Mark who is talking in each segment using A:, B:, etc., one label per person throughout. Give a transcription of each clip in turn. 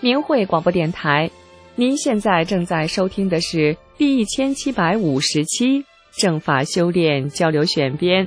A: 明慧广播电台。您现在正在收听的是第1750期正法修炼交流选编。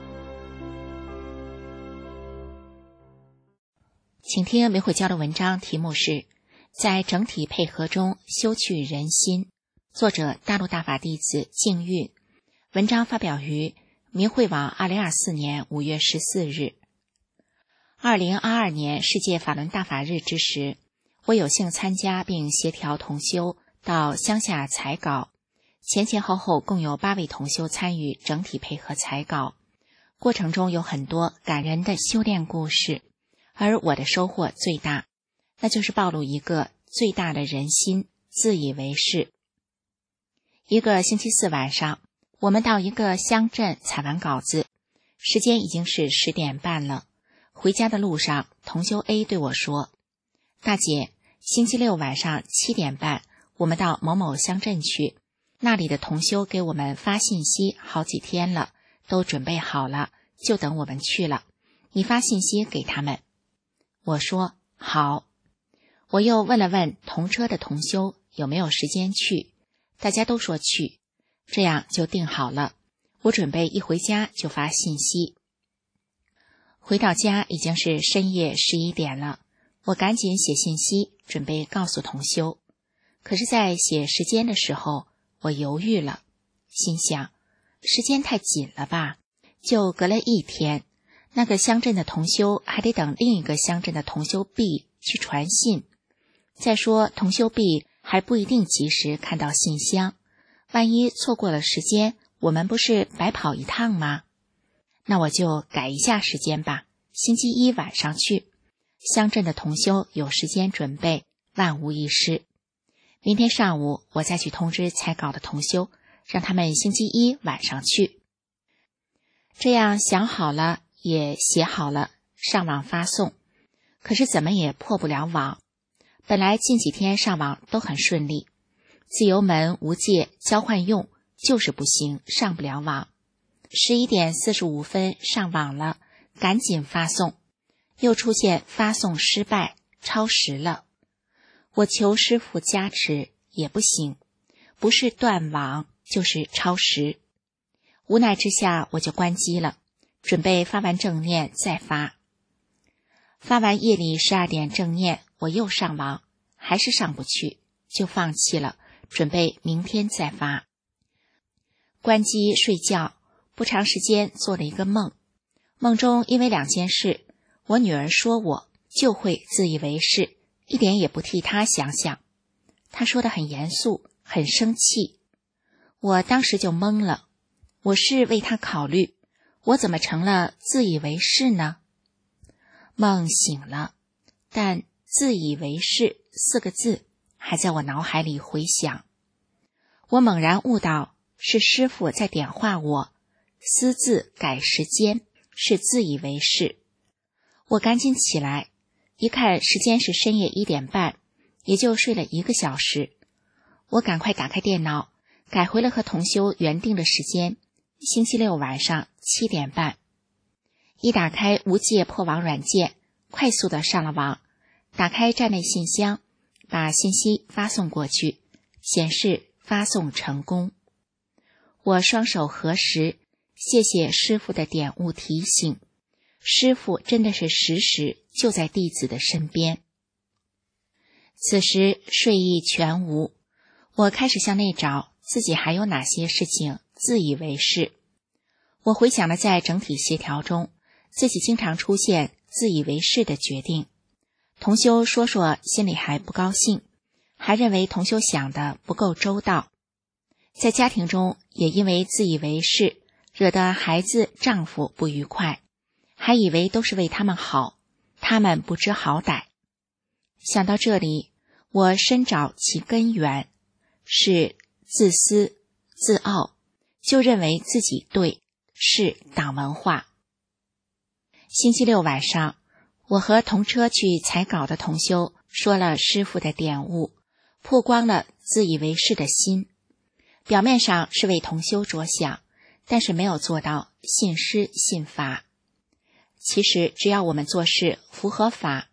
B: 请听明慧交流文章，题目是在整体配合中修去人心，作者大陆大法弟子净运。文章发表于明慧网2024年5月14日。2022年世界法轮大法日之时，我有幸参加并协调同修到乡下采稿，前后共有8位同修参与整体配合采稿，过程中有很多感人的修炼故事，而我的收获最大，那就是暴露一个最大的人心，自以为是。一个星期四晚上，我们到一个乡镇采完稿子，时间已经是10点半了。回家的路上，同修 A 对我说：大姐，星期六晚上7点半，我们到某某乡镇去，那里的同修给我们发信息好几天了，都准备好了，就等我们去了，你发信息给他们。我说好。我又问了问同车的同修有没有时间去，大家都说去，这样就定好了。我准备一回家就发信息。回到家已经是深夜11点了，我赶紧写信息，准备告诉同修。可是在写时间的时候，我犹豫了，心想时间太紧了吧，就隔了1天，那个乡镇的同修还得等另一个乡镇的同修 B 去传信。再说同修 B 还不一定及时看到信箱，万一错过了时间，我们不是白跑一趟吗？那我就改一下时间吧，星期一晚上去，乡镇的同修有时间准备，万无一失。明天上午我再去通知采稿的同修，让他们星期一晚上去。这样想好了，也写好了，上网发送。可是怎么也破不了网。本来近几天上网都很顺利，自由门、无界交换用，就是不行，上不了网。11点45分上网了，赶紧发送，又出现发送失败，超时了。我求师父加持也不行，不是断网就是超时。无奈之下我就关机了，准备发完正念再发。发完夜里12点正念，我又上网，还是上不去，就放弃了，准备明天再发。关机睡觉，不长时间做了一个梦，梦中因为2件事，我女儿说我就会自以为是，一点也不替她想想。她说得很严肃，很生气。我当时就懵了，我是为她考虑，我怎么成了自以为是呢？梦醒了，但自以为是4个字还在我脑海里回响。我猛然悟到，是师父在点化我，私自改时间，是自以为是。我赶紧起来，一看时间是深夜1点半，也就睡了1个小时。我赶快打开电脑，改回了和同修原定的时间，星期六晚上7点半。一打开无界破网软件，快速的上了网，打开站内信箱，把信息发送过去，显示发送成功。我双手合十，谢谢师父的点悟提醒，师父真的是时时就在弟子的身边。此时睡意全无，我开始向内找自己还有哪些事情自以为是。我回想了在整体协调中自己经常出现自以为是的决定，同修说心里还不高兴，还认为同修想的不够周到。在家庭中也因为自以为是，惹得孩子丈夫不愉快，还以为都是为他们好，他们不知好歹。想到这里，我深找其根源，是自私自傲，就认为自己对，是党文化。星期六晚上，我和同车去采稿的同修说了师父的点悟，曝光了自以为是的心。表面上是为同修着想，但是没有做到信师信法。其实只要我们做事符合法，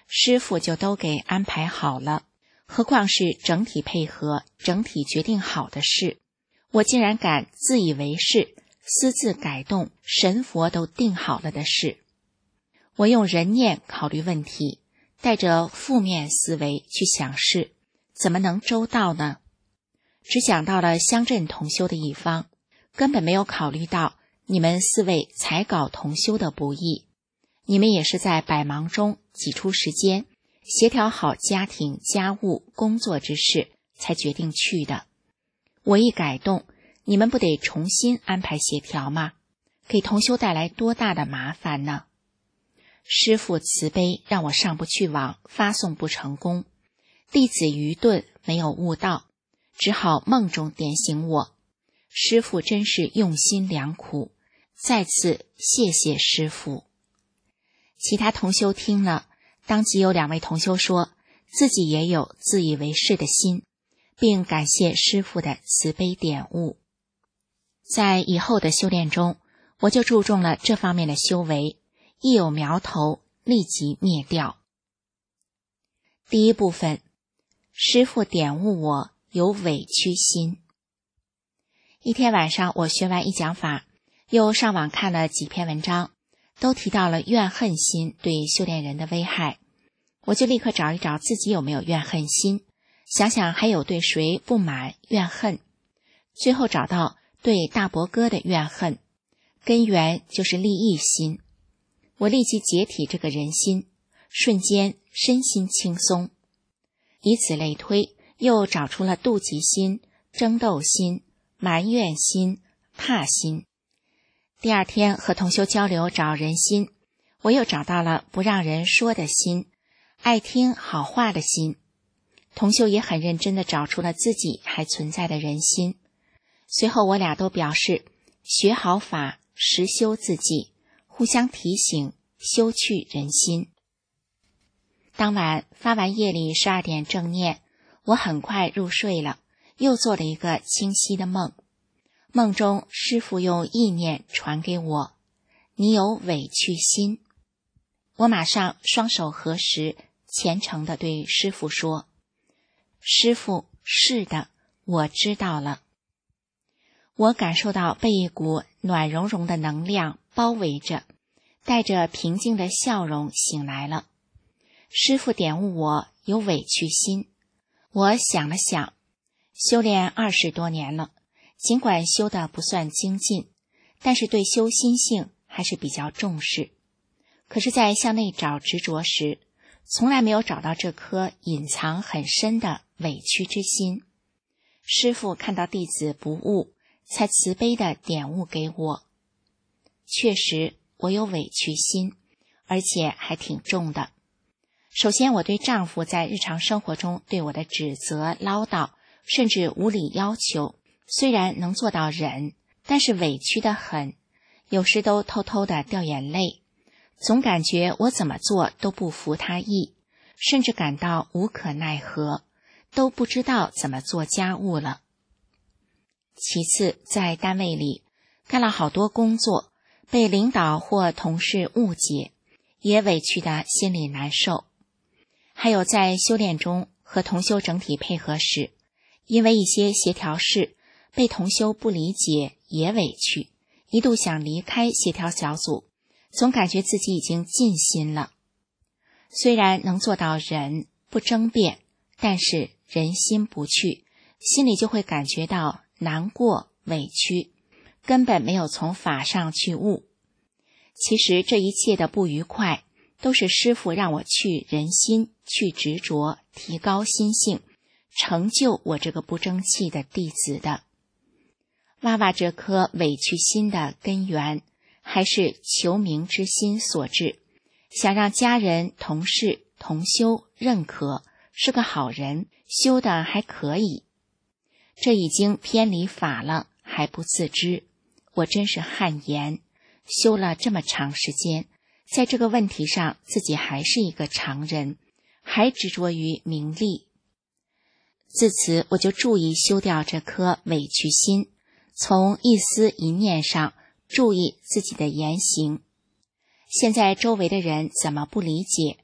B: 师父就都给安排好了，何况是整体配合、整体决定好的事，我竟然敢自以为是，私自改动神佛都定好了的事。我用人念考虑问题，带着负面思维去想事，怎么能周到呢？只想到了乡镇同修的一方，根本没有考虑到你们4位才搞同修的不易。你们也是在百忙中挤出时间，协调好家庭、家务、工作之事，才决定去的。我一改动，你们不得重新安排协调吗？给同修带来多大的麻烦呢？师父慈悲，让我上不去网，发送不成功，弟子愚钝，没有悟道，只好梦中点醒我。师父真是用心良苦，再次谢谢师父。其他同修听了，当即有2位同修说自己也有自以为是的心，并感谢师父的慈悲点悟。在以后的修炼中，我就注重了这方面的修为，一有苗头立即灭掉。第一部分，师父点悟我有委屈心。一天晚上，我学完一讲法，又上网看了几篇文章，都提到了怨恨心对修炼人的危害。我就立刻找一找自己有没有怨恨心，想想还有对谁不满怨恨，最后找到对大伯哥的怨恨，根源就是利益心。我立即解体这个人心，瞬间身心轻松。以此类推，又找出了妒忌心、争斗心、埋怨心、怕心。第2天和同修交流找人心，我又找到了不让人说的心，爱听好话的心。同修也很认真地找出了自己还存在的人心。随后我俩都表示学好法，实修自己，互相提醒，修去人心。当晚发完夜里12点正念，我很快入睡了，又做了一个清晰的梦。梦中师父用意念传给我，你有委屈心。我马上双手合十，虔诚地对师父说，师父，是的，我知道了。我感受到被一股暖融融的能量包围着，带着平静的笑容醒来了。师父点悟我有委屈心。我想了想，修炼20多年了，尽管修得不算精进，但是对修心性还是比较重视。可是在向内找执着时，从来没有找到这颗隐藏很深的委屈之心。师父看到弟子不悟，才慈悲地点悟给我。确实，我有委屈心，而且还挺重的。首先，我对丈夫在日常生活中对我的指责、唠叨，甚至无理要求，虽然能做到忍，但是委屈得很，有时都偷偷地掉眼泪，总感觉我怎么做都不服他意，甚至感到无可奈何，都不知道怎么做家务了。其次，在单位里干了好多工作，被领导或同事误解，也委屈得心里难受。还有在修炼中和同修整体配合时，因为一些协调事被同修不理解，也委屈，一度想离开协调小组，总感觉自己已经尽心了。虽然能做到忍不争辩，但是人心不去，心里就会感觉到难过委屈，根本没有从法上去悟。其实这一切的不愉快，都是师父让我去人心，去执着，提高心性，成就我这个不争气的弟子的。挖挖这颗委屈心的根源，还是求名之心所致，想让家人、同事、同修认可是个好人，修的还可以。这已经偏离法了，还不自知，我真是汗颜。修了这么长时间，在这个问题上自己还是一个常人，还执着于名利。自此我就注意修掉这颗委屈心，从一思一念上注意自己的言行。现在周围的人怎么不理解，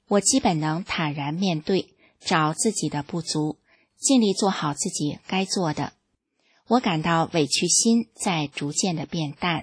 B: 我基本能坦然面对，找自己的不足，尽力做好自己该做的。我感到委屈心在逐渐的变淡。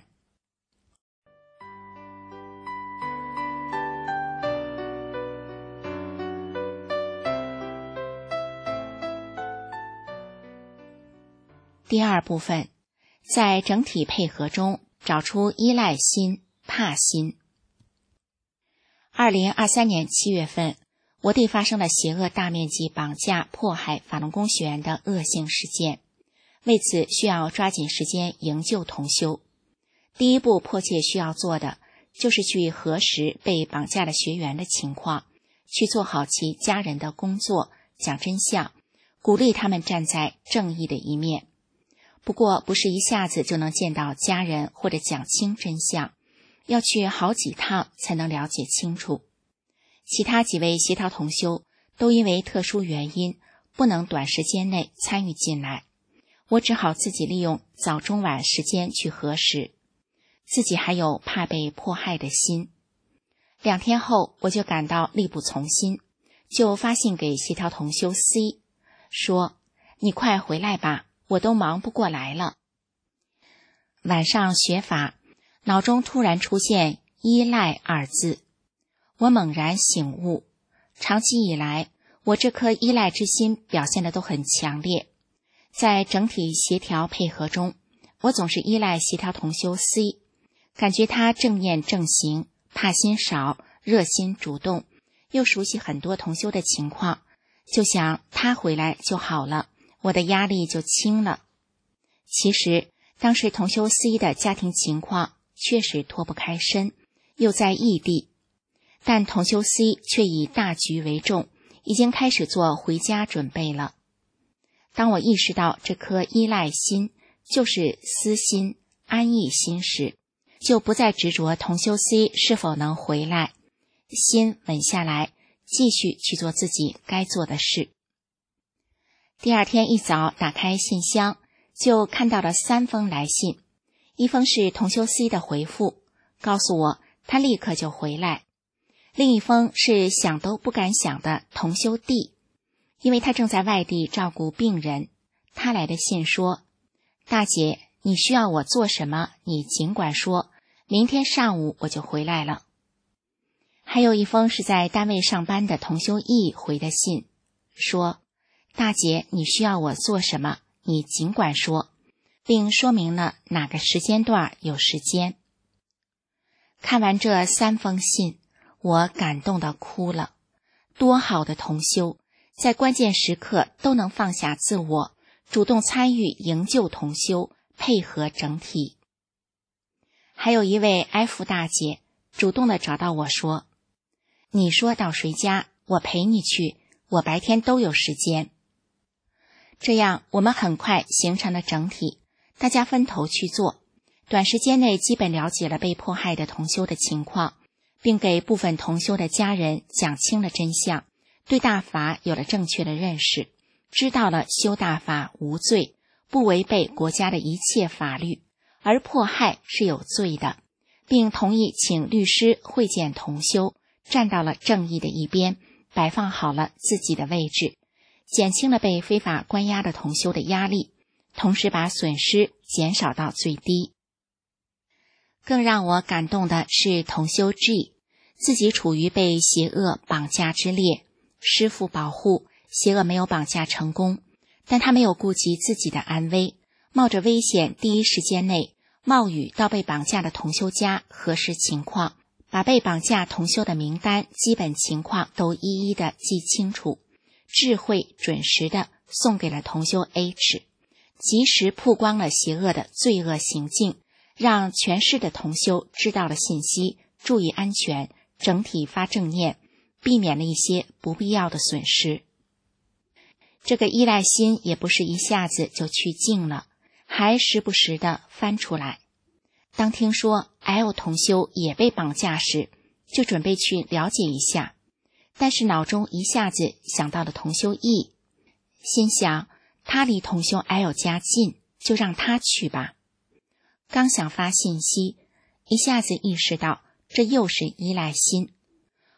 B: 第二部分，在整体配合中找出依赖心、怕心。2023年7月份，我地发生了邪恶大面积绑架、迫害法轮功学员的恶性事件，为此需要抓紧时间营救同修。第一步迫切需要做的，就是去核实被绑架的学员的情况，去做好其家人的工作，讲真相，鼓励他们站在正义的一面。不过不是一下子就能见到家人或者讲清真相，要去好几趟才能了解清楚。其他几位协调同修都因为特殊原因不能短时间内参与进来，我只好自己利用早中晚时间去核实，自己还有怕被迫害的心。2天后我就感到力不从心，就发信给协调同修 C 说，你快回来吧，我都忙不过来了。晚上学法，脑中突然出现依赖2字，我猛然醒悟，长期以来我这颗依赖之心表现得都很强烈。在整体协调配合中，我总是依赖协调同修 C， 感觉他正念正行，怕心少，热心主动，又熟悉很多同修的情况，就想他回来就好了，我的压力就轻了。其实当时同修 C 的家庭情况确实脱不开身，又在异地，但同修 C 却以大局为重，已经开始做回家准备了。当我意识到这颗依赖心就是私心、安逸心时，就不再执着同修 C 是否能回来，心稳下来，继续去做自己该做的事。第2天一早打开信箱，就看到了3封来信，一封是同修 C 的回复，告诉我他立刻就回来；另一封是想都不敢想的同修 D， 因为他正在外地照顾病人，他来的信说，大姐，你需要我做什么，你尽管说，明天上午我就回来了。还有一封是在单位上班的同修 E 回的信，说，大姐，你需要我做什么，你尽管说，并说明了哪个时间段有时间。看完这3封信，我感动地哭了。多好的同修，在关键时刻都能放下自我，主动参与营救同修，配合整体。还有一位 F 大姐主动地找到我说，你说到谁家，我陪你去，我白天都有时间。这样我们很快形成了整体，大家分头去做，短时间内基本了解了被迫害的同修的情况，并给部分同修的家人讲清了真相，对大法有了正确的认识，知道了修大法无罪，不违背国家的一切法律，而迫害是有罪的，并同意请律师会见同修，站到了正义的一边，摆放好了自己的位置，减轻了被非法关押的同修的压力，同时把损失减少到最低。更让我感动的是同修 G， 自己处于被邪恶绑架之列，师父保护，邪恶没有绑架成功，但他没有顾及自己的安危，冒着危险第一时间内冒雨到被绑架的同修家核实情况，把被绑架同修的名单基本情况都一一的记清楚，智慧准时的送给了同修 H， 及时曝光了邪恶的罪恶行径，让全市的同修知道了信息，注意安全，整体发正念，避免了一些不必要的损失。这个依赖心也不是一下子就去净了，还时不时的翻出来。当听说 L 同修也被绑架时，就准备去了解一下，但是脑中一下子想到了同修 E， 心想他离同修 L 家近，就让他去吧。刚想发信息，一下子意识到这又是依赖心。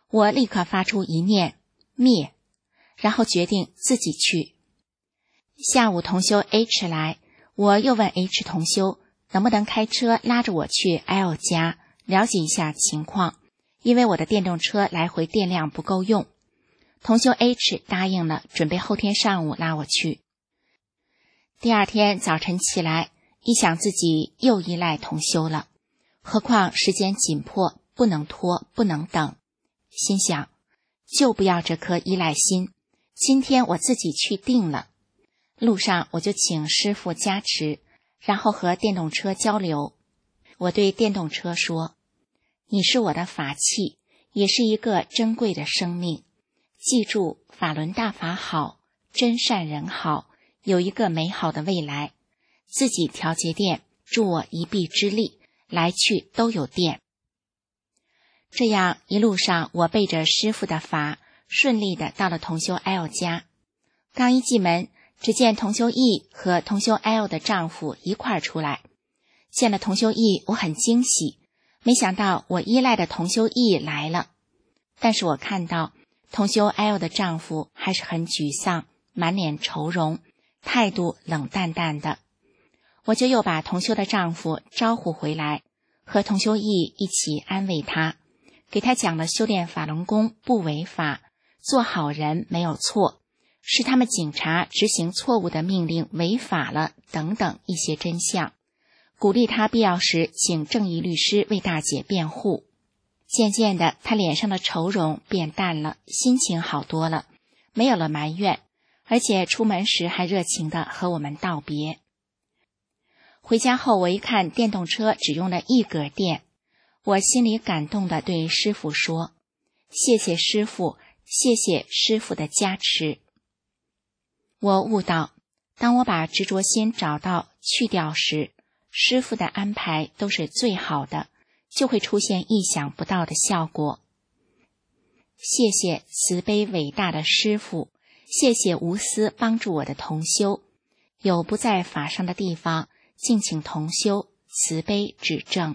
B: 我立刻发出一念灭，然后决定自己去。下午同修 H 来，我又问 H 同修能不能开车拉着我去 L 家了解一下情况，因为我的电动车来回电量不够用。同修 H 答应了，准备后天上午拉我去。第二天早晨起来，一想自己又依赖同修了，何况时间紧迫，不能拖，不能等，心想就不要这颗依赖心，今天我自己去定了。路上我就请师父加持，然后和电动车交流。我对电动车说，你是我的法器，也是一个珍贵的生命，记住法轮大法好，真善人好，有一个美好的未来，自己调节电，助我一臂之力，来去都有电。这样一路上我背着师父的法，顺利的到了同修 L 家。刚一进门，只见同修 E 和同修 L 的丈夫一块儿出来。见了同修 E， 我很惊喜，没想到我依赖的同修 E 来了。但是我看到同修 L 的丈夫还是很沮丧，满脸愁容，态度冷淡淡的。我就又把同修的丈夫招呼回来，和同修 E 一起安慰他，给他讲了修炼法轮功不违法，做好人没有错，是他们警察执行错误的命令违法了等等一些真相，鼓励他必要时请正义律师为大姐辩护。渐渐的，他脸上的愁容变淡了，心情好多了，没有了埋怨，而且出门时还热情地和我们道别。回家后，我一看电动车只用了1格电，我心里感动地对师父说，谢谢师父，谢谢师父的加持。我悟到，当我把执着心找到去掉时，师父的安排都是最好的，就会出现意想不到的效果。谢谢慈悲伟大的师父，谢谢无私帮助我的同修，有不在法上的地方，敬请同修慈悲指正。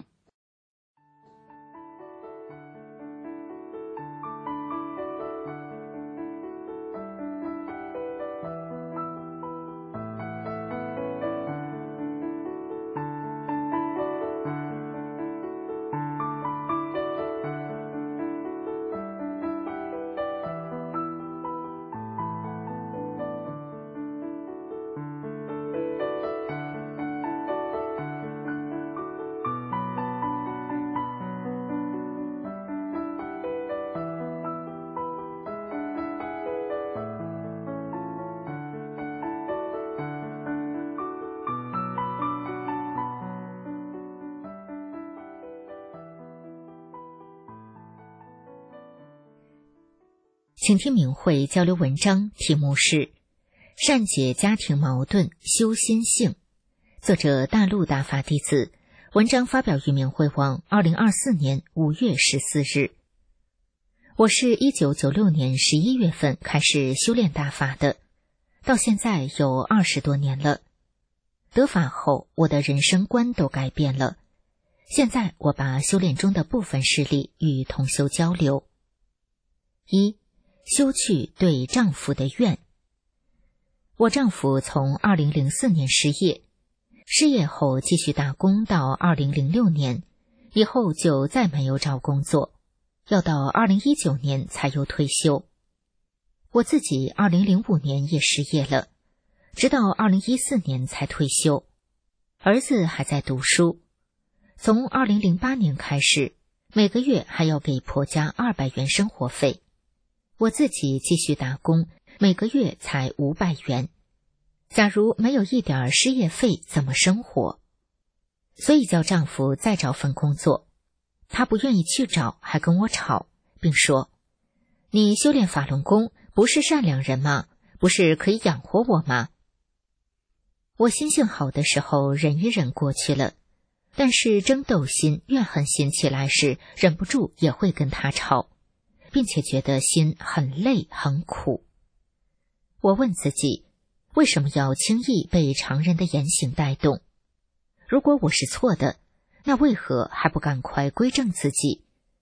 C: 请听明慧交流文章，题目是善解家庭矛盾修心性，作者大陆大法弟子，文章发表于明慧网2024年5月14日。我是1996年11月份开始修炼大法的，到现在有20多年了。得法后，我的人生观都改变了。现在我把修炼中的部分事例与同修交流。1、修去对丈夫的怨。我丈夫从2004年失业后继续打工到2006年，以后就再没有找工作，要到2019年才又退休。我自己2005年也失业了，直到2014年才退休。儿子还在读书，从2008年开始，每个月还要给婆家200元生活费。我自己继续打工，每个月才500元。假如没有一点失业费，怎么生活？所以叫丈夫再找份工作，他不愿意去找，还跟我吵，并说：“你修炼法轮功，不是善良人吗？不是可以养活我吗？”我心性好的时候忍一忍过去了，但是争斗心、怨恨心起来时，忍不住也会跟他吵，并且觉得心很累很苦。我问自己，为什么要轻易被常人的言行带动？如果我是错的，那为何还不赶快归正自己？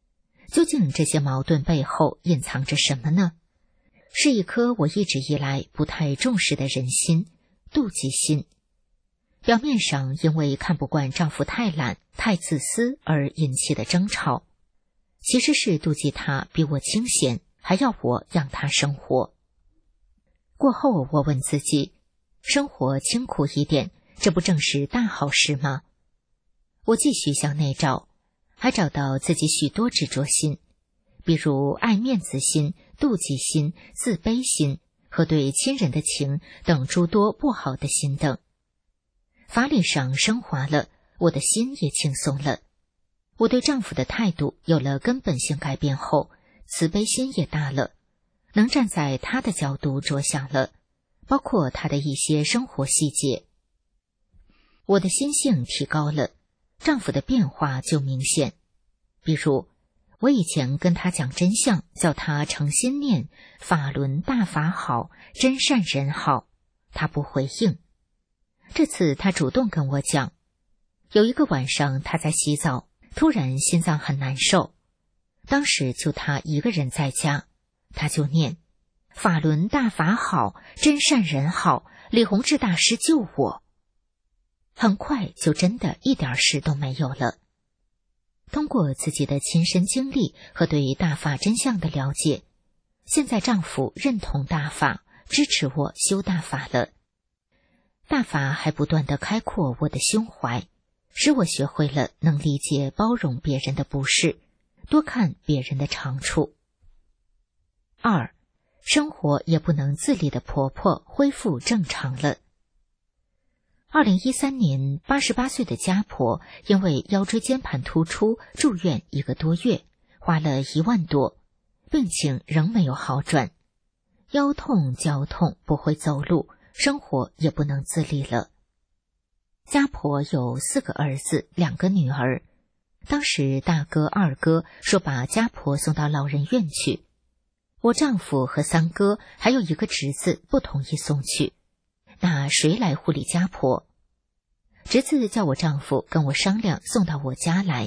C: 究竟这些矛盾背后隐藏着什么呢？是一颗我一直以来不太重视的人心——妒忌心。表面上因为看不惯丈夫太懒、太自私而引起的争吵，其实是妒忌他比我清闲，还要我让他生活。过后我问自己，生活清苦一点，这不正是大好事吗？我继续向内找，还找到自己许多执着心，比如爱面子心、妒忌心、自卑心和对亲人的情等诸多不好的心等。法理上升华了，我的心也轻松了。我对丈夫的态度有了根本性改变后，慈悲心也大了，能站在他的角度着想了，包括他的一些生活细节。我的心性提高了，丈夫的变化就明显。比如我以前跟他讲真相，叫他诚心念法轮大法好，真善人好，他不回应。这次他主动跟我讲，有一个晚上他在洗澡，突然心脏很难受，当时就他一个人在家，他就念法轮大法好，真善人好，李洪志大师救我。很快就真的一点事都没有了。通过自己的亲身经历和对大法真相的了解，现在丈夫认同大法，支持我修大法了。大法还不断地开阔我的胸怀，使我学会了能理解包容别人的不是，多看别人的长处。2. 生活也不能自理的婆婆恢复正常了。2013年，88岁的家婆因为腰椎间盘突出住院1个多月，花了1万多，病情仍没有好转，腰痛、脚痛，不会走路，生活也不能自理了。家婆有4个儿子，2个女儿。当时大哥、二哥说把家婆送到老人院去，我丈夫和3哥还有1个侄子不同意送去，那谁来护理家婆？侄子叫我丈夫跟我商量送到我家来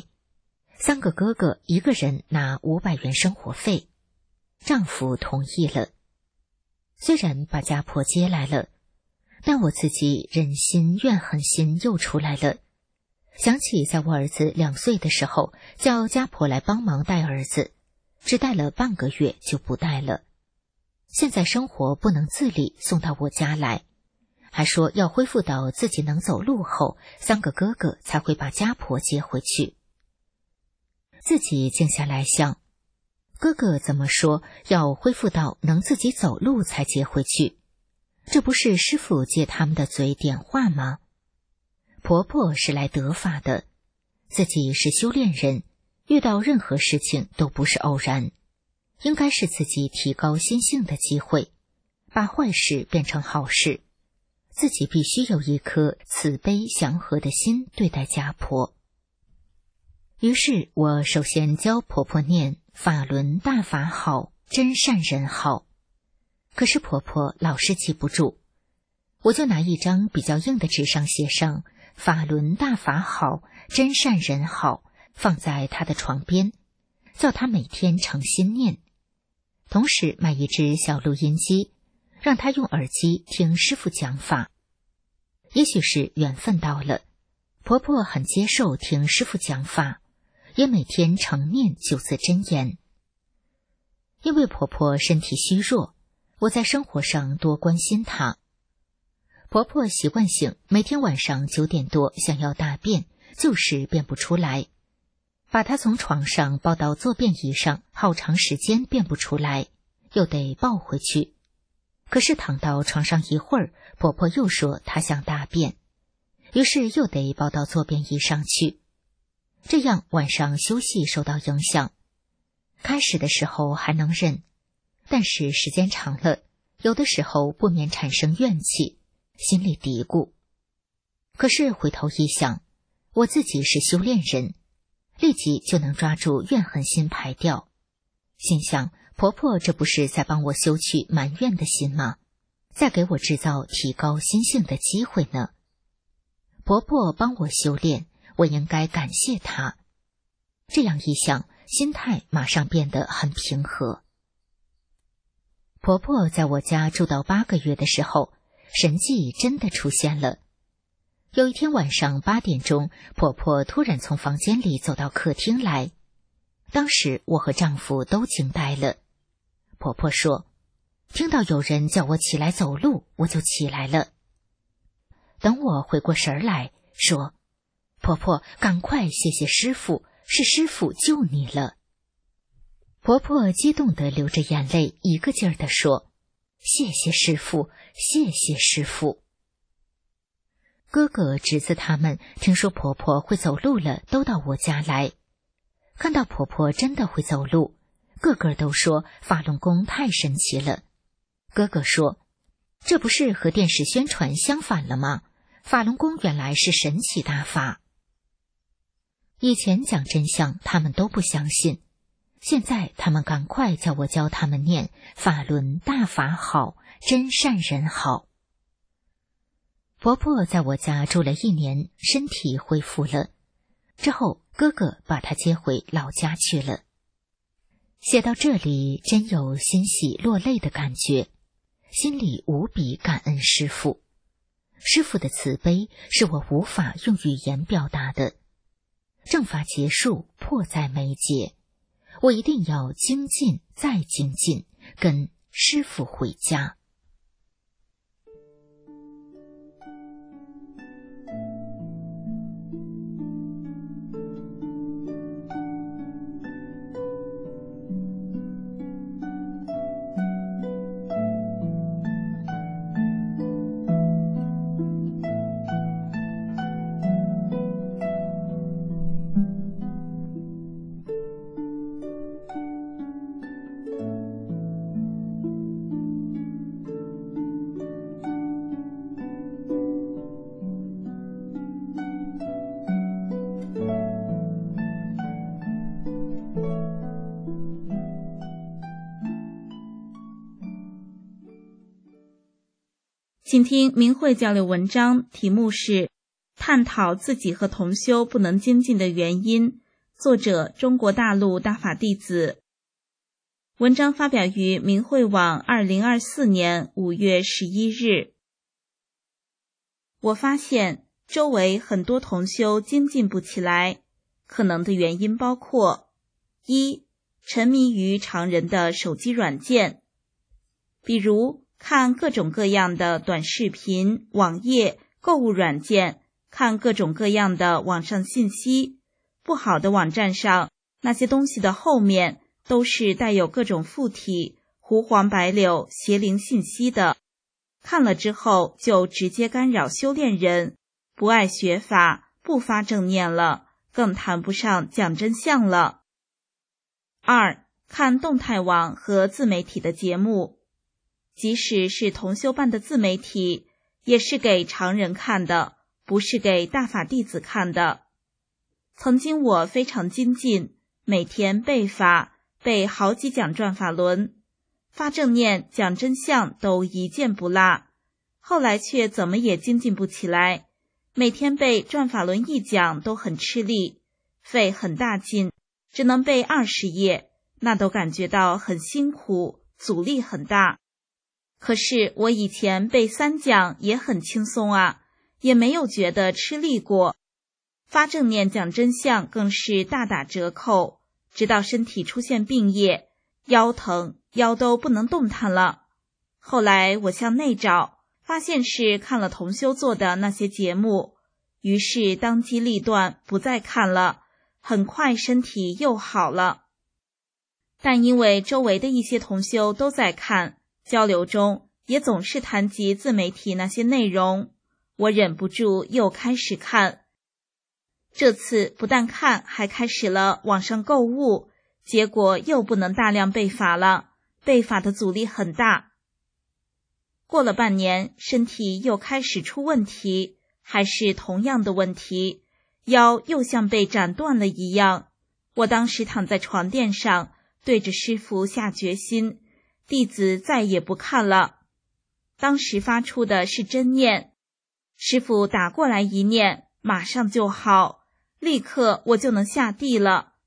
C: ，3个哥哥一个人拿500元生活费，丈夫同意了。虽然把家婆接来了，但我自己忍心怨恨心又出来了。想起在我儿子2岁的时候，叫家婆来帮忙带儿子，只带了半个月就不带了。现在生活不能自理，送到我家来，还说要恢复到自己能走路后，3个哥哥才会把家婆接回去。自己静下来想，哥哥怎么说要恢复到能自己走路才接回去？这不是师父借他们的嘴点话吗？婆婆是来得法的，自己是修炼人，遇到任何事情都不是偶然，应该是自己提高心性的机会，把坏事变成好事。自己必须有一颗慈悲祥和的心对待家婆。于是我首先教婆婆念法轮大法好，真善人好。可是婆婆老是记不住，我就拿一张比较硬的纸上写上法轮大法好，真善人好，放在她的床边，叫她每天诚心念。同时买一只小录音机，让她用耳机听师父讲法。也许是缘分到了，婆婆很接受听师父讲法，也每天诚念9字真言。因为婆婆身体虚弱，我在生活上多关心她。婆婆习惯性每天晚上9点多想要大便，就是便不出来，把她从床上抱到坐便椅上，好长时间便不出来，又得抱回去。可是躺到床上一会儿，婆婆又说她想大便，于是又得抱到坐便椅上去。这样晚上休息受到影响。开始的时候还能忍，但是时间长了，有的时候不免产生怨气，心里嘀咕。可是回头一想，我自己是修炼人，立即就能抓住怨恨心排掉。心想，婆婆这不是在帮我修去埋怨的心吗？在给我制造提高心性的机会呢。婆婆帮我修炼，我应该感谢她。这样一想， 心态马上变得很平和。婆婆在我家住到8个月的时候，神迹真的出现了。有一天晚上8点钟，婆婆突然从房间里走到客厅来。当时我和丈夫都惊呆了。婆婆说，听到有人叫我起来走路，我就起来了。等我回过神来，说，婆婆，赶快谢谢师傅，是师傅救你了。婆婆激动地流着眼泪，一个劲儿地说，谢谢师傅，谢谢师傅。哥哥侄子他们听说婆婆会走路了，都到我家来。看到婆婆真的会走路，个个都说法轮功太神奇了。哥哥说，这不是和电视宣传相反了吗？法轮功原来是神奇大法。以前讲真相他们都不相信，现在他们赶快叫我教他们念法轮大法好，真善人好。婆婆在我家住了1年，身体恢复了。之后哥哥把她接回老家去了。写到这里，真有欣喜落泪的感觉，心里无比感恩师父。师父的慈悲是我无法用语言表达的。正法结束，迫在眉睫，我一定要精进再精进，跟师父回家。
D: 请听明慧交流文章，题目是探讨自己和同修不能精进的原因，作者中国大陆大法弟子。文章发表于明慧网2024年5月11日。我发现周围很多同修精进不起来，可能的原因包括： 1. 沉迷于常人的手机软件，比如看各种各样的短视频、网页、购物软件，看各种各样的网上信息。不好的网站上，那些东西的后面都是带有各种附体、胡黄白柳、邪灵信息的。看了之后就直接干扰修炼人，不爱学法，不发正念了，更谈不上讲真相了。2. 看动态网和自媒体的节目，即使是同修办的自媒体，也是给常人看的，不是给大法弟子看的。曾经我非常精进，每天背法，背好几讲转法轮，发正念讲真相都一件不落，后来却怎么也精进不起来，每天背转法轮1讲都很吃力，费很大劲，只能背20页，那都感觉到很辛苦，阻力很大。可是我以前背3讲也很轻松啊，也没有觉得吃力过。发正念讲真相更是大打折扣，直到身体出现病业，腰疼，腰都不能动弹了。后来我向内找，发现是看了同修做的那些节目，于是当机立断不再看了，很快身体又好了。但因为周围的一些同修都在看，交流中也总是谈及自媒体那些内容，我忍不住又开始看。这次不但看，还开始了网上购物，结果又不能大量背法了，背法的阻力很大。过了半年，身体又开始出问题，还是同样的问题，腰又像被斩断了一样。我当时躺在床垫上，对着师父下决心，弟子再也不看了。当时发出的是真念，师父打过来一念，马上就好，立刻我就能下地了，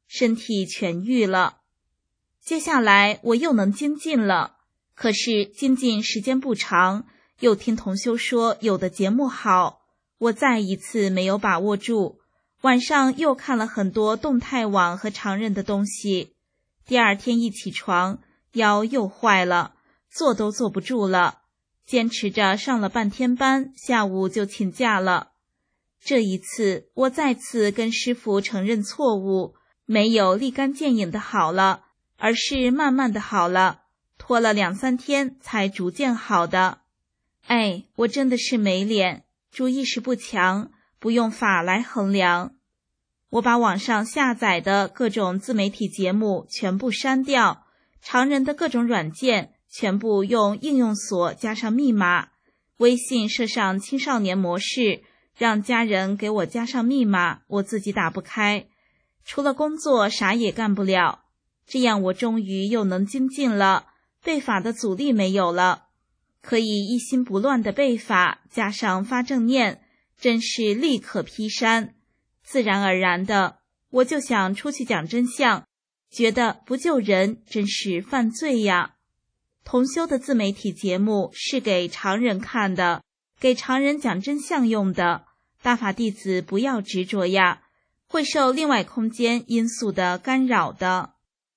D: 身体痊愈了。接下来我又能精进了，可是精进时间不长，又听同修说有的节目好，我再一次没有把握住，晚上又看了很多动态网和常人的东西，第二天一起床，腰又坏了，坐都坐不住了，坚持着上了半天班，下午就请假了。这一次我再次跟师父承认错误，没有立竿见影的好了，而是慢慢的好了，拖了2-3天才逐渐好的。我真的是没脸，主意识不强，不用法来衡量。我把网上下载的各种自媒体节目全部删掉，常人的各种软件全部用应用锁加上密码，微信设上青少年模式，让家人给我加上密码，我自己打不开，除了工作啥也干不了。这样我终于又能精进了，背法的阻力没有了，可以一心不乱的背法，加上发正念，真是力可劈山。自然而然的，我就想出去讲真相，觉得不救人真是犯罪呀。同修的自媒体节目是给常人看的，给常人讲真相用的，大法弟子不要执着呀，会受另外空间因素的干扰的。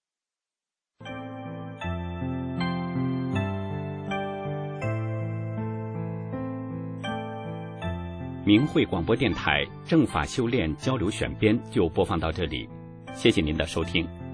E: 明慧广播电台正法修炼交流选编就播放到这里，谢谢您的收听。